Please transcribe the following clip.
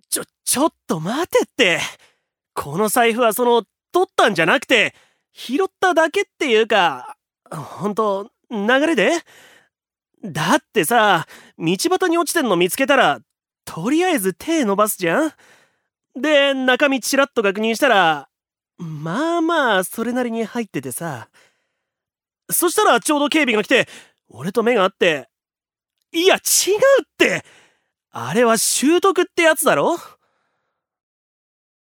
ちょっと待てって。この財布は取ったんじゃなくて、拾っただけっていうか、ほんと、流れで。だってさ、道端に落ちてんの見つけたら、とりあえず手伸ばすじゃん。で、中身ちらっと確認したら、まあまあ、それなりに入っててさ。そしたらちょうど警備が来て、俺と目が合って、いや、違うって。あれは習得ってやつだろ。